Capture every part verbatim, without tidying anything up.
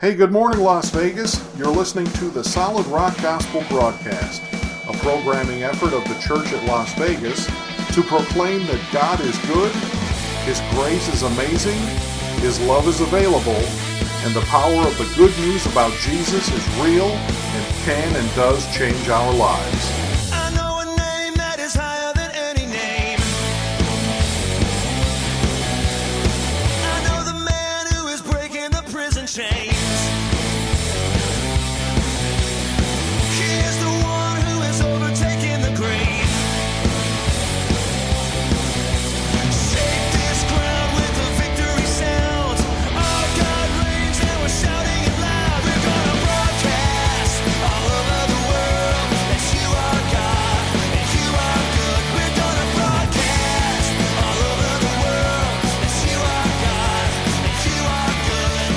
Hey, good morning, Las Vegas. You're listening to the Solid Rock Gospel Broadcast, a programming effort of the church at Las Vegas to proclaim that God is good, His grace is amazing, His love is available, and the power of the good news about Jesus is real and can and does change our lives. I know a name that is higher than any name. I know the man who is breaking the prison chains. He is the one who is overtaking the grave. Shake this ground with the victory sound. Our God reigns and we're shouting it loud. We're gonna broadcast all over the world that you are God and you are good. We're gonna broadcast all over the world that you are God and you are good.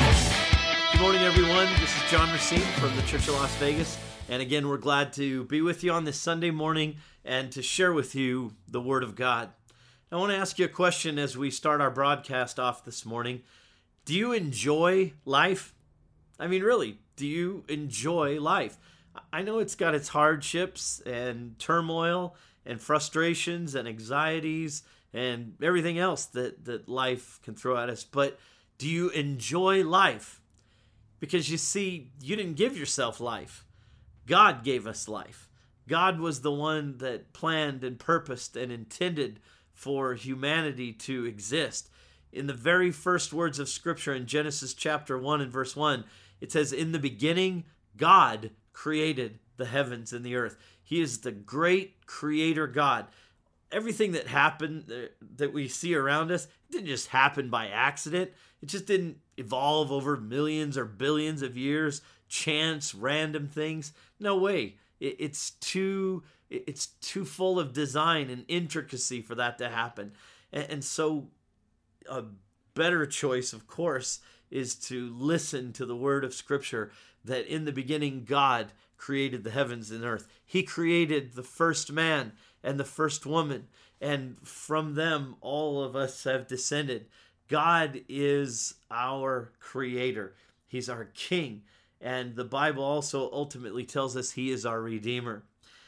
Yeah. Good morning, everyone. This is John Racine from the Church of Las Vegas. And again, we're glad to be with you on this Sunday morning and to share with you the Word of God. I want to ask you a question as we start our broadcast off this morning. Do you enjoy life? I mean, really, do you enjoy life? I know it's got its hardships and turmoil and frustrations and anxieties and everything else that, that life can throw at us, but do you enjoy life? Because you see, you didn't give yourself life. God gave us life. God was the one that planned and purposed and intended for humanity to exist. In the very first words of Scripture in Genesis chapter one and verse one, it says, "In the beginning, God created the heavens and the earth." He is the great creator God. Everything that happened, uh, that we see around us, it didn't just happen by accident. It just didn't evolve over millions or billions of years, chance, random things. No way. It, it's too it's too full of design and intricacy for that to happen. And, and so a better choice, of course, is to listen to the word of Scripture that in the beginning God created the heavens and earth. He created the first man and the first woman, and from them all of us have descended. God is our creator. He's our king. And the Bible also ultimately tells us He is our Redeemer.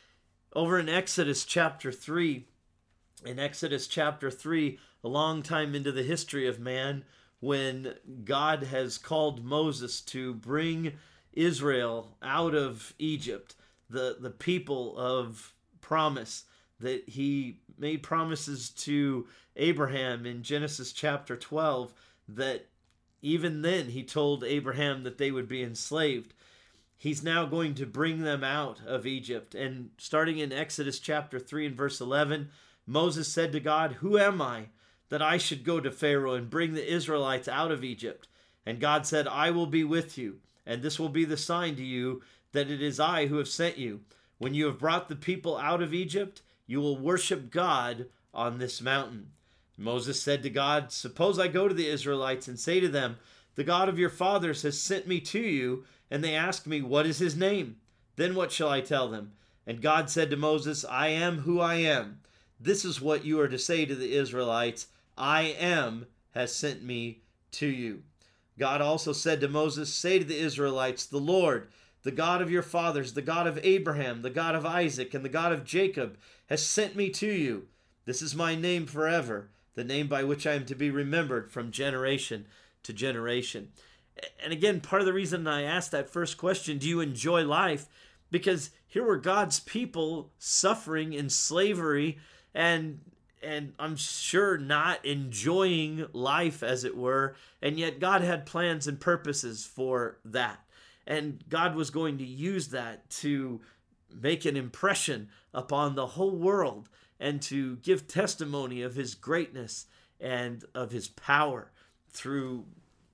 Over in Exodus chapter three, in Exodus chapter three, a long time into the history of man, when God has called Moses to bring Israel out of Egypt, the, the people of promise, that He made promises to Abraham in Genesis chapter twelve, that even then He told Abraham that they would be enslaved. He's now going to bring them out of Egypt. And starting in Exodus chapter three and verse eleven, Moses said to God, "Who am I that I should go to Pharaoh and bring the Israelites out of Egypt?" And God said, "I will be with you, and this will be the sign to you that it is I who have sent you. When you have brought the people out of Egypt, you will worship God on this mountain." Moses said to God, "Suppose I go to the Israelites and say to them, 'The God of your fathers has sent me to you,' and they ask me, 'What is His name?' Then what shall I tell them?" And God said to Moses, "I am who I am. This is what you are to say to the Israelites, 'I am has sent me to you.'" God also said to Moses, "Say to the Israelites, 'The Lord, the God of your fathers, the God of Abraham, the God of Isaac, and the God of Jacob, has sent me to you. This is my name forever, the name by which I am to be remembered from generation to generation." And again, part of the reason I asked that first question, do you enjoy life? Because here were God's people suffering in slavery and and I'm sure not enjoying life, as it were, and yet God had plans and purposes for that. And God was going to use that to make an impression upon the whole world and to give testimony of His greatness and of His power through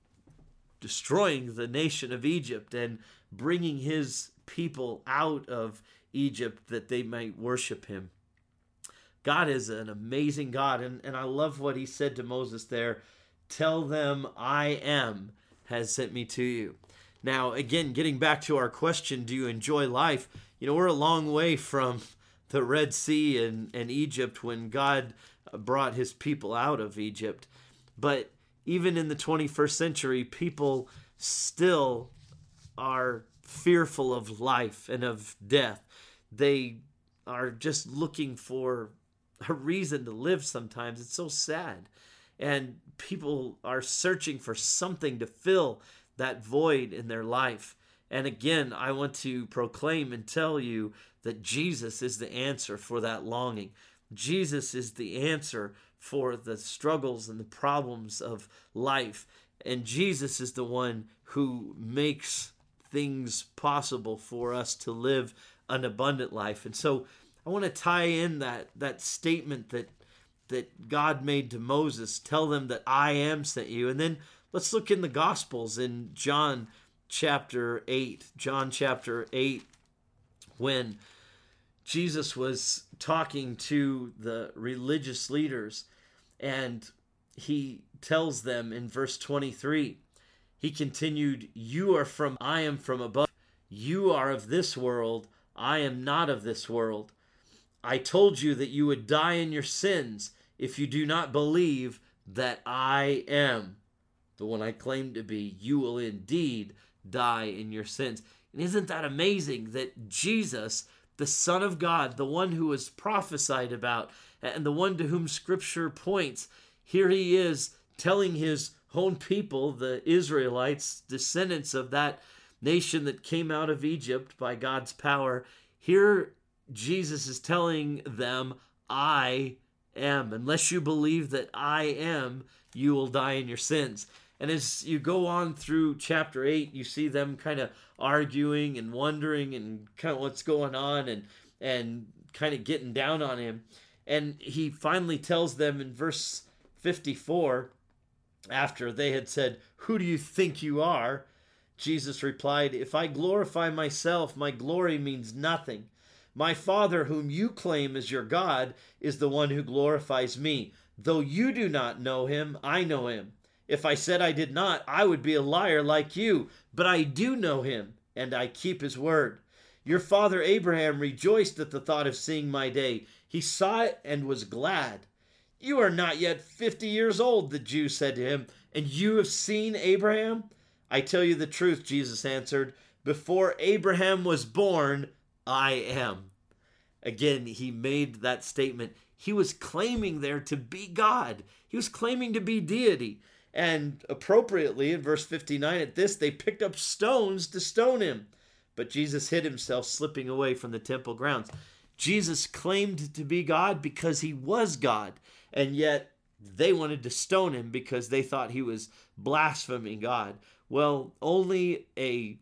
destroying the nation of Egypt and bringing His people out of Egypt that they might worship Him. God is an amazing God, and, and I love what He said to Moses there. "Tell them I am has sent me to you." Now, again, getting back to our question, do you enjoy life? You know, we're a long way from the Red Sea and, and Egypt when God brought His people out of Egypt. But even in the twenty-first century, people still are fearful of life and of death. They are just looking for a reason to live sometimes. It's so sad. And people are searching for something to fill that void in their life. And again, I want to proclaim and tell you that Jesus is the answer for that longing. Jesus is the answer for the struggles and the problems of life. And Jesus is the one who makes things possible for us to live an abundant life. And so I want to tie in that, that statement that that God made to Moses, tell them that I am sent you. And then let's look in the Gospels in John chapter eight. John chapter eight, when Jesus was talking to the religious leaders, and he tells them in verse twenty-three, he continued, you are from, I am from above. You are of this world. I am not of this world. I told you that you would die in your sins if you do not believe that I am the one I claim to be. You will indeed die in your sins. And isn't that amazing that Jesus, the Son of God, the one who was prophesied about, and the one to whom Scripture points, here he is telling his own people, the Israelites, descendants of that nation that came out of Egypt by God's power. Here Jesus is telling them, I am. Unless you believe that I am, you will die in your sins. And as you go on through chapter eight, you see them kind of arguing and wondering and kind of what's going on, and and kind of getting down on him. And he finally tells them in verse fifty-four, after they had said, who do you think you are? Jesus replied, if I glorify myself, my glory means nothing. My Father, whom you claim as your God, is the one who glorifies me. Though you do not know him, I know him. If I said I did not, I would be a liar like you. But I do know him, and I keep his word. Your father Abraham rejoiced at the thought of seeing my day. He saw it and was glad. You are not yet fifty years old, the Jews said to him, and you have seen Abraham? I tell you the truth, Jesus answered. Before Abraham was born, I am. Again, he made that statement. He was claiming there to be God. He was claiming to be deity. And appropriately, in verse fifty-nine, at this, they picked up stones to stone him. But Jesus hid himself, slipping away from the temple grounds. Jesus claimed to be God because he was God. And yet, they wanted to stone him because they thought he was blaspheming God. Well, only a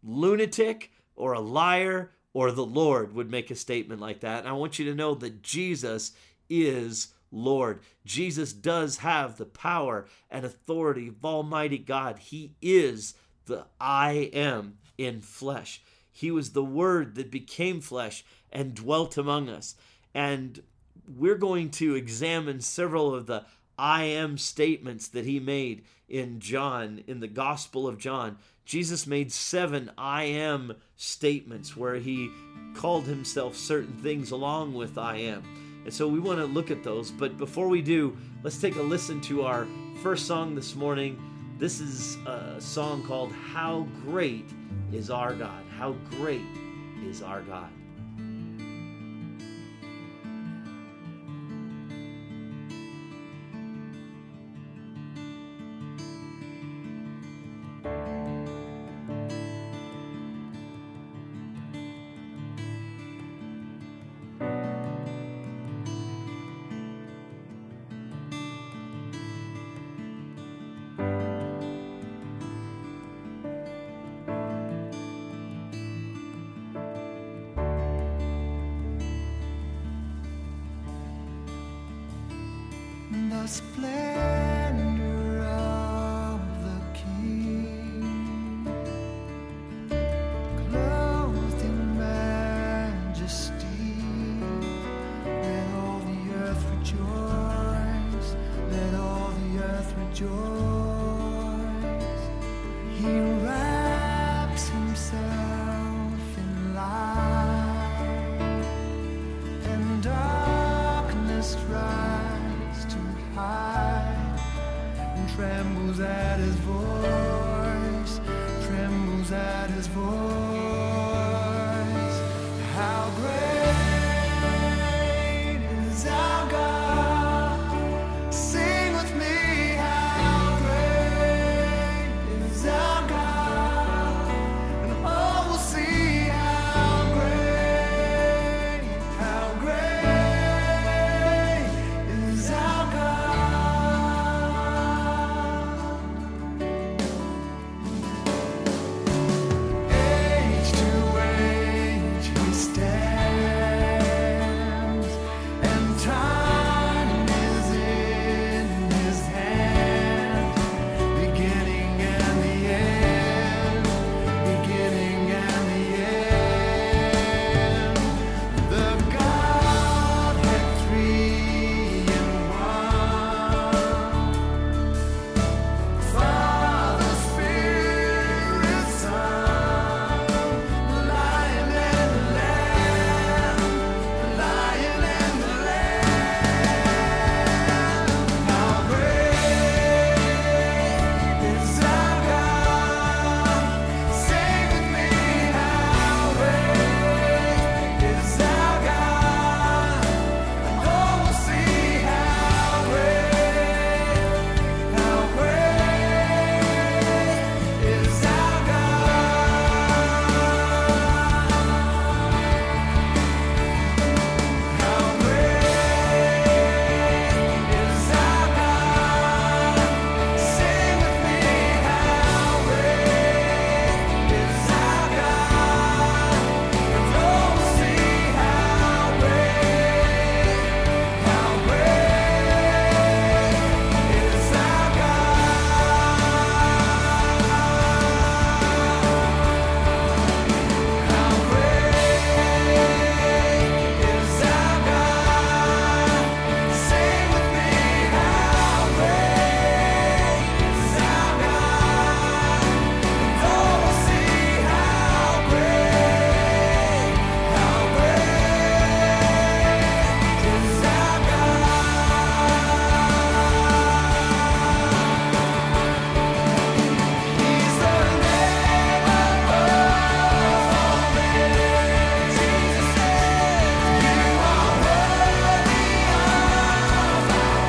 lunatic or a liar or the Lord would make a statement like that. And I want you to know that Jesus is Lord. Jesus does have the power and authority of Almighty God. He is the I am in flesh. He was the Word that became flesh and dwelt among us. And we're going to examine several of the I am statements that he made in John, in the Gospel of John. Jesus made seven I am statements where he called himself certain things along with I am. And so we want to look at those. But before we do, let's take a listen to our first song this morning. This is a song called How Great is Our God. How great is our God. The splendor of the King, clothed in majesty, let all the earth rejoice, let all the earth rejoice. He wraps himself in light, and darkness rises too high. comes at his voice. How great is our God. Sing with me, how great is our God. And all will see how great, how great is our God. Age to age he stands, and time is in his hand. Beginning and the end, beginning and the end. The Godhead three in one. Father, Spirit, Son, the Lion and the Lamb, the Lion and the Lamb. How great is our God? Sing with me, how great is our God? And all will see how great, how great is our God. How great is our God. Sing with me, how great is our God. And all will see how great, how great is our God. How great is our God. Sing with me, how great is our God. And all will see how great, how great is our God. He's the name above all names. Jesus said, "You are worthy of our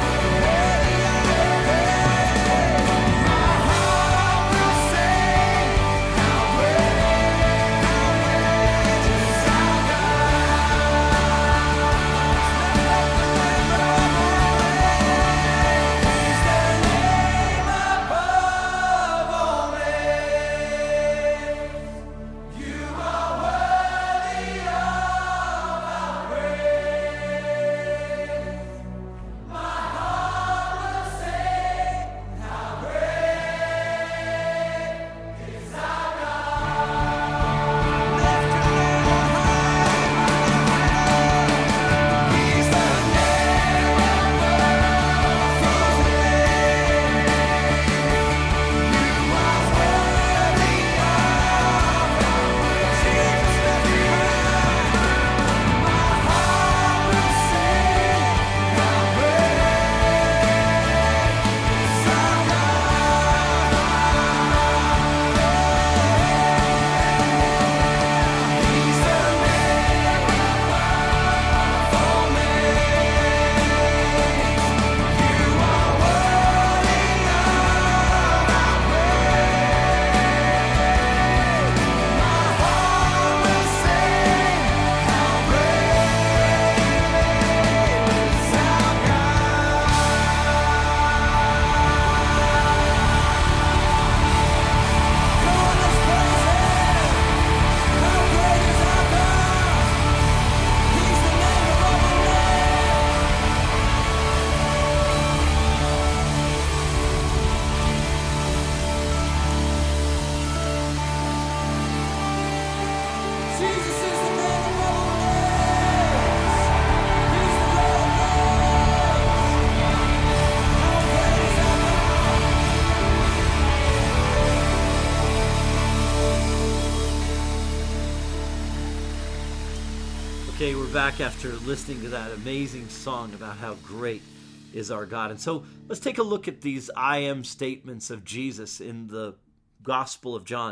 praise." My heart will sing, how great, how great is our God. He's the name above all names. You are worthy of our praise. My heart will sing, how great is our God. Lift your name on high. He's the name above all names. You are worthy of our praise. Jesus, lift your hand. My heart will sing, how great is our God. He's the name above all names. You are worthy of our praise. My heart will sing, how great is our God. Come on, let's praise Him. How great is our God? He's the name above all names. Jesus is the name above all names. He's the Lord of Lords. How great is our God. Okay, we're back after listening to that amazing song about how great is our God. And so let's take a look at these I am statements of Jesus in the Gospel of John.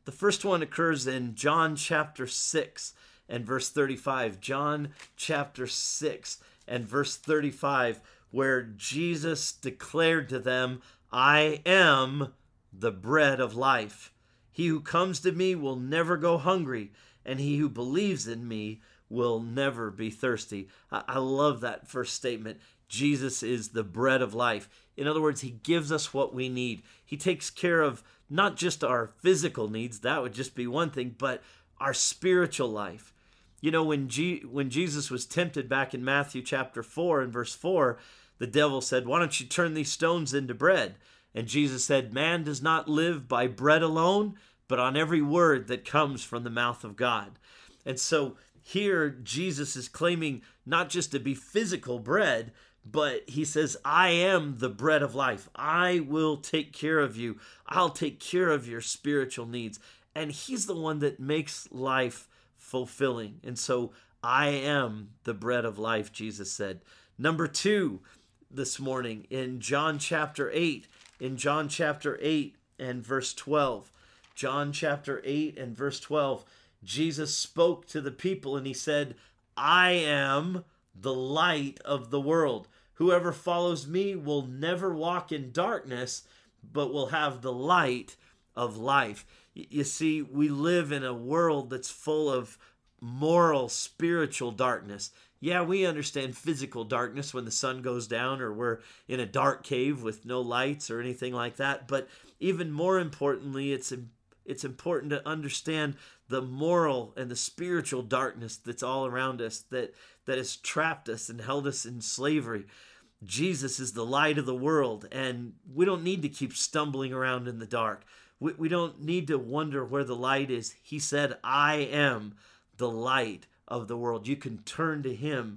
The first one occurs in John chapter six and verse thirty-five. John chapter six and verse thirty-five, where Jesus declared to them, I am the bread of life. He who comes to me will never go hungry, and he who believes in me will never be thirsty. I, I love that first statement. Jesus is the bread of life. In other words, he gives us what we need. He takes care of not just our physical needs, that would just be one thing, but our spiritual life. You know, when G- when Jesus was tempted back in Matthew chapter four and verse four, the devil said, why don't you turn these stones into bread? And Jesus said, man does not live by bread alone, but on every word that comes from the mouth of God. And so here Jesus is claiming not just to be physical bread, but he says, I am the bread of life. I will take care of you. I'll take care of your spiritual needs. And he's the one that makes life fulfilling. And so I am the bread of life, Jesus said. Number two this morning in John chapter eight, in John chapter eight and verse twelve. John chapter eight and verse twelve, Jesus spoke to the people and he said, I am the light of the world. Whoever follows me will never walk in darkness, but will have the light of life. You see, we live in a world that's full of moral, spiritual darkness. Yeah, we understand physical darkness when the sun goes down or we're in a dark cave with no lights or anything like that. But even more importantly, it's it's important to understand the moral and the spiritual darkness that's all around us, that, that has trapped us and held us in slavery. Jesus is the light of the world, and we don't need to keep stumbling around in the dark. We, we don't need to wonder where the light is. He said, I am the light of the world. You can turn to him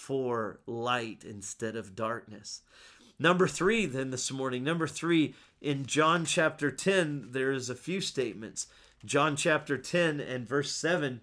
for light instead of darkness. Number three, then this morning, number three, in John chapter ten, there is a few statements. John chapter ten and verse seven,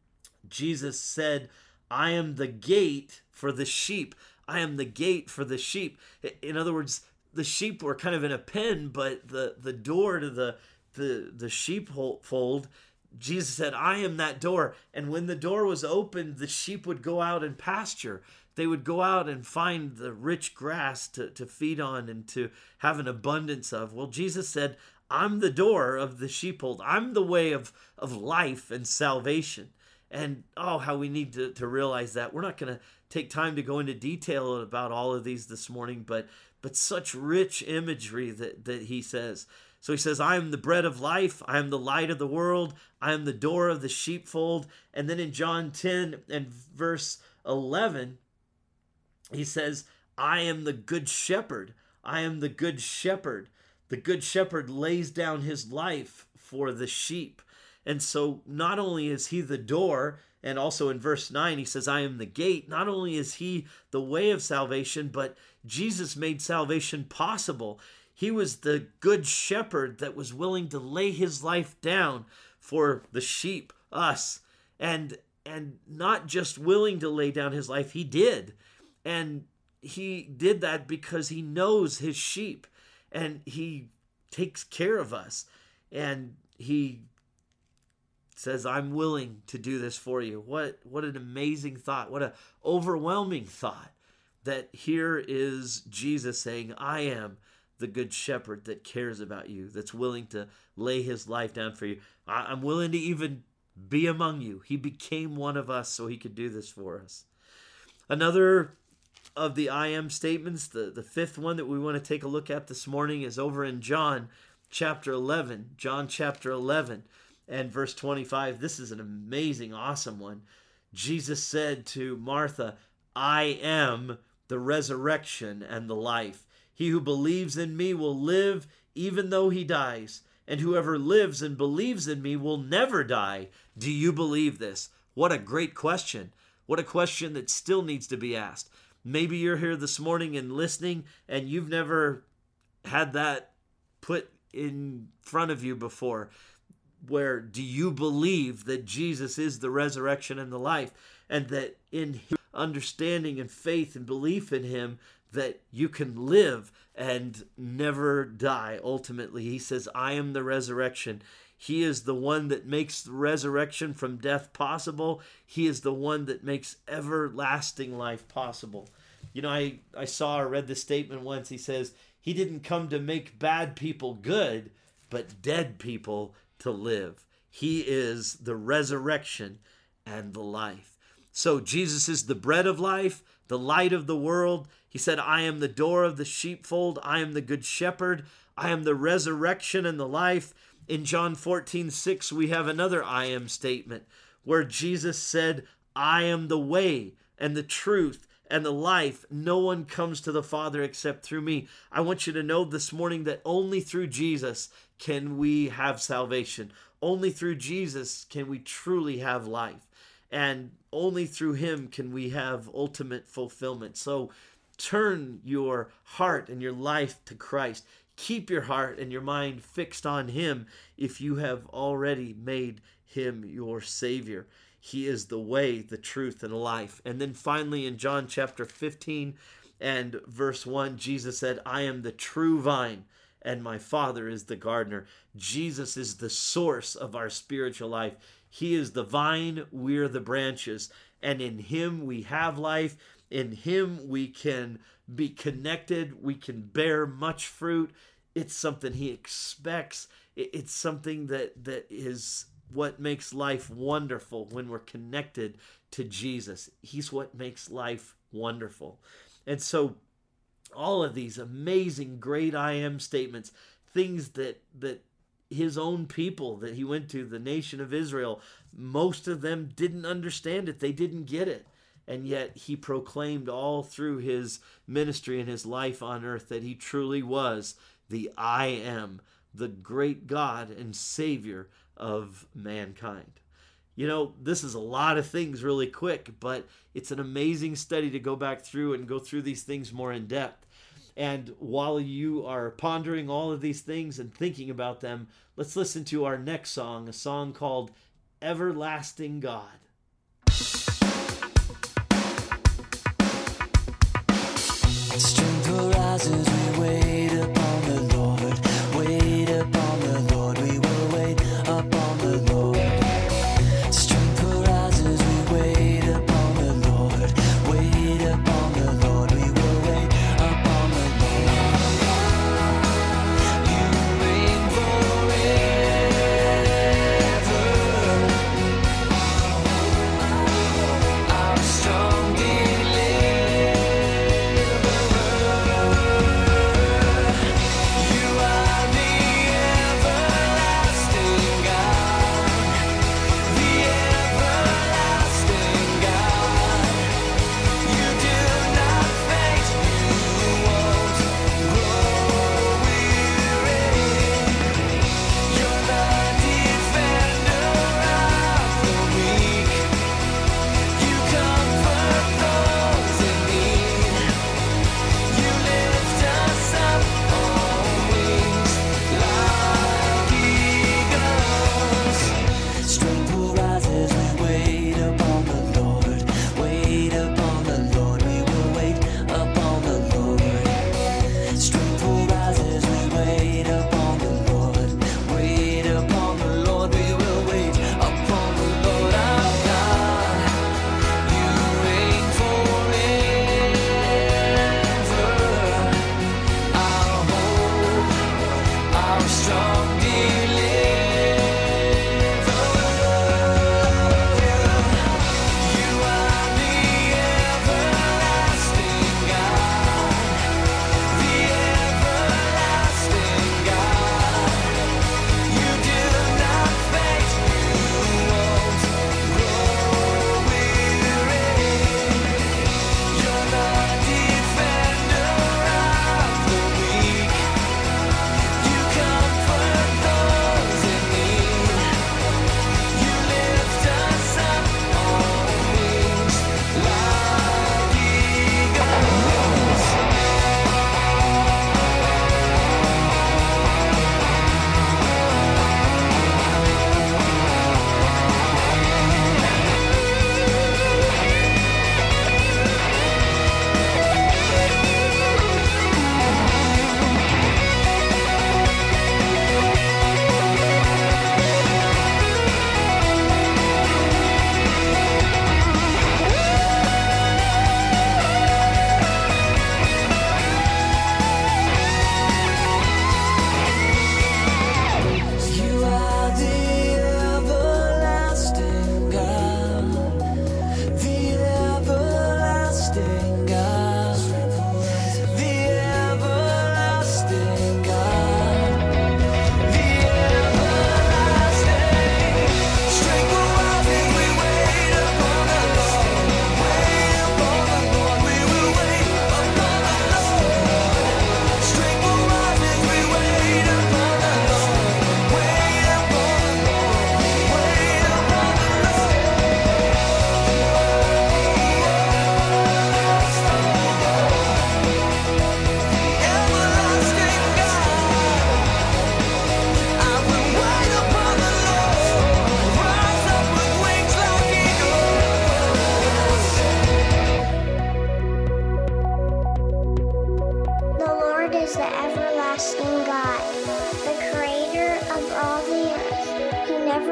Jesus said, I am the gate for the sheep. I am the gate for the sheep. In other words, the sheep were kind of in a pen, but the, the door to the, the, the sheepfold, Jesus said, I am that door. And when the door was opened, the sheep would go out and pasture. They would go out and find the rich grass to, to feed on and to have an abundance of. Well, Jesus said, I'm the door of the sheepfold. I'm the way of, of life and salvation. And oh, how we need to, to realize that. We're not going to take time to go into detail about all of these this morning, but but such rich imagery that, that he says. So he says, I am the bread of life. I am the light of the world. I am the door of the sheepfold. And then in John ten and verse eleven, he says, I am the good shepherd. I am the good shepherd. The good shepherd lays down his life for the sheep. And so not only is he the door, and also in verse nine, he says, I am the gate. Not only is he the way of salvation, but Jesus made salvation possible. He was the good shepherd that was willing to lay his life down for the sheep, us. And, and not just willing to lay down his life, he did. And he did that because he knows his sheep and he takes care of us. And he says, I'm willing to do this for you. What, what an amazing thought. What an overwhelming thought that here is Jesus saying, I am the good shepherd that cares about you, that's willing to lay his life down for you. I, I'm willing to even be among you. He became one of us so he could do this for us. Another of the I am statements, the, the fifth one that we want to take a look at this morning is over in John chapter eleven. John chapter eleven and verse twenty-five. This is an amazing, awesome one. Jesus said to Martha, I am the resurrection and the life. He who believes in me will live even though he dies. And whoever lives and believes in me will never die. Do you believe this? What a great question. What a question that still needs to be asked. Maybe you're here this morning and listening and you've never had that put in front of you before. Where do you believe that Jesus is the resurrection and the life, and that in his understanding and faith and belief in him that you can live and never die ultimately? He says, I am the resurrection. He is the one that makes the resurrection from death possible. He is the one that makes everlasting life possible. You know, I, I saw or read this statement once. He says, he didn't come to make bad people good, but dead people to live. He is the resurrection and the life. So Jesus is the bread of life, the light of the world. He said, I am the door of the sheepfold. I am the good shepherd. I am the resurrection and the life. In John fourteen six, we have another I am statement where Jesus said, I am the way and the truth and the life. No one comes to the Father except through me. I want you to know this morning that only through Jesus can we have salvation. Only through Jesus can we truly have life. And only through him can we have ultimate fulfillment. So turn your heart and your life to Christ. Keep your heart and your mind fixed on him if you have already made him your Savior. He is the way, the truth, and the life. And then finally in John chapter fifteen and verse one, Jesus said, I am the true vine and my Father is the gardener. Jesus is the source of our spiritual life. He is the vine, we're the branches. And in him we have life. In him we can be connected. We can bear much fruit. It's something he expects. It's something that, that is what makes life wonderful when we're connected to Jesus. He's what makes life wonderful. And so all of these amazing, great I am statements, things that, that his own people that he went to, the nation of Israel, most of them didn't understand it. They didn't get it. And yet he proclaimed all through his ministry and his life on earth that he truly was the I am, the great God and Savior of mankind. You know, this is a lot of things really quick, but it's an amazing study to go back through and go through these things more in depth. And while you are pondering all of these things and thinking about them, let's listen to our next song, a song called Everlasting God. Strength arises, we wait upon the Lord. Wait upon the Lord, we will wait upon the Lord. Strength arises, we wait upon the Lord. Wait upon the Lord, we will wait upon the Lord. You reign forever. Our strong deliverer.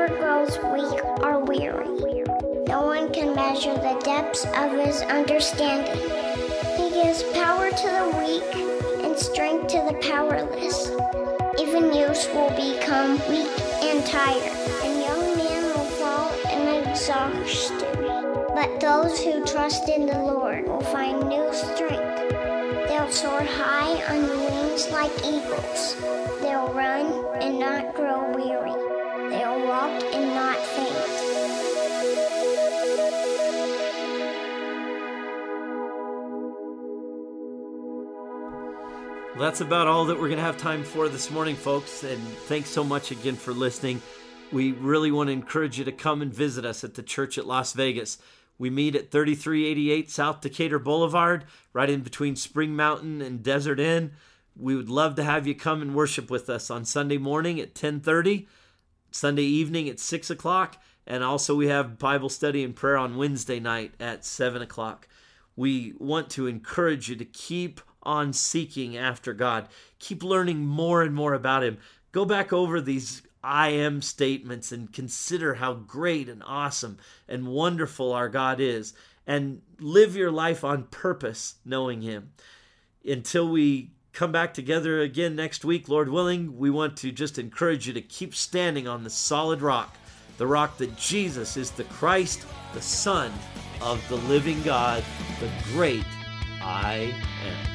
whoever grows weak or weary. No one can measure the depths of his understanding. He gives power to the weak and strength to the powerless. Even youths will become weak and tired, and young men will fall in exhaustion. But those who trust in the Lord will find new strength. They'll soar high on wings like eagles. They'll run and not grow weary. They'll walk and not faint. Well, that's about all that we're going to have time for this morning, folks. And thanks so much again for listening. We really want to encourage you to come and visit us at the church at Las Vegas. We meet at thirty-three eighty-eight South Decatur Boulevard, right in between Spring Mountain and Desert Inn. We would love to have you come and worship with us on Sunday morning at ten thirty, Sunday evening at six o'clock, and also we have Bible study and prayer on Wednesday night at seven o'clock. We want to encourage you to keep on seeking after God. Keep learning more and more about Him. Go back over these I am statements and consider how great and awesome and wonderful our God is, and live your life on purpose knowing Him. Until we come back together again next week, Lord willing, we want to just encourage you to keep standing on the solid rock, the rock that Jesus is the Christ, the Son of the living God, the great I am.